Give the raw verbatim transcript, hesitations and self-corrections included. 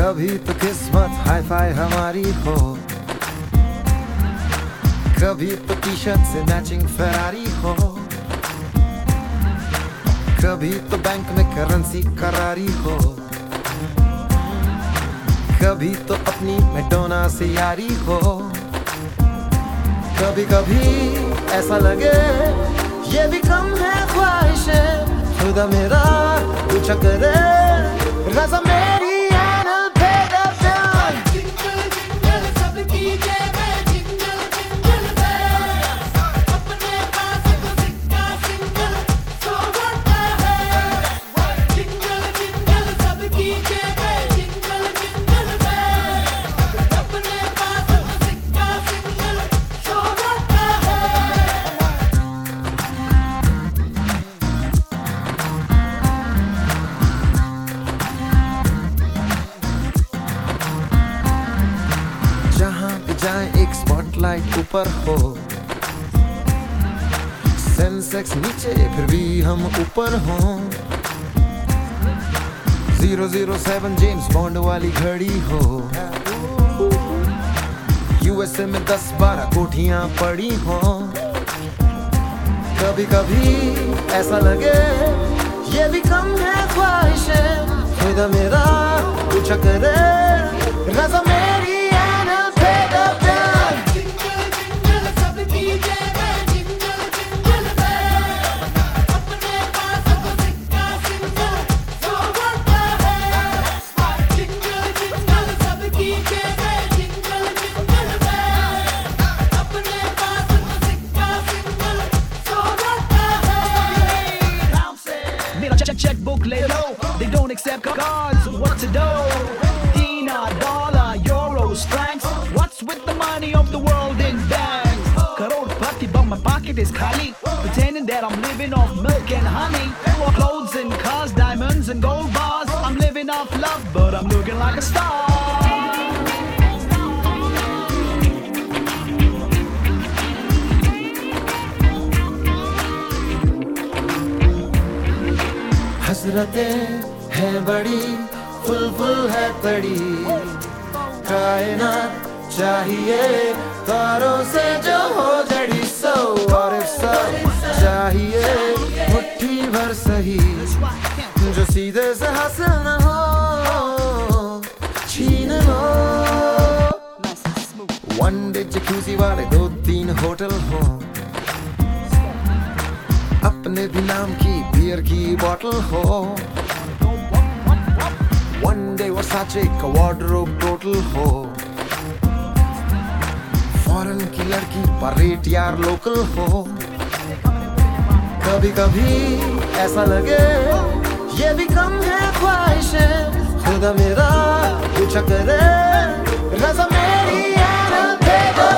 कभी तो किस्मत हाई फाई हमारी हो, कभी तो टी शर्ट से मैचिंग फेरारी हो, कभी तो बैंक में करेंसी करारी हो, कभी तो अपनी मैडोना से यारी हो। कभी कभी ऐसा लगे ये भी कम है ख्वाहिशें, खुदा मेरा कुछ करे रज़ा मेरी एक स्पॉटलाइट ऊपर हो, सेंसेक्स नीचे फिर भी हम ऊपर हों, zero zero seven James Bond वाली घड़ी हो, यूएसए में दस बारह कोठियां पड़ी हो। कभी कभी ऐसा लगे ये भी कम है ख्वाहिशें, खुदा मेरा कुछ करे रज़ा मेरी checkbook lay low, they don't accept cards, what to do? Dinar, dollar, euros, francs, what's with the money of the world in banks? Crore pati but my pocket is khali, pretending that I'm living off milk and honey, clothes and cars, diamonds and gold bars. I'm living off love but I'm looking like a star. हसरतें हैं बड़ी, full full है तड़ी, कायनात चाहिए तारों से जो हो जड़ी। सो और सब चाहिए मुट्ठी भर सही, जो सीधे से हासिल न हो छीन लो। वन डे जकूज़ी वाले दो तीन होटल हो, अपने भी नाम की बियर की बॉटल हो, वन डे वर्साचे का वार्डरोब टोटल हो, फॉरेन की लड़की पर रेट यार लोकल हो। कभी कभी ऐसा लगे ये भी कम है ख्वाहिशें, खुदा मेरा कुछ करे रज़ा मेरी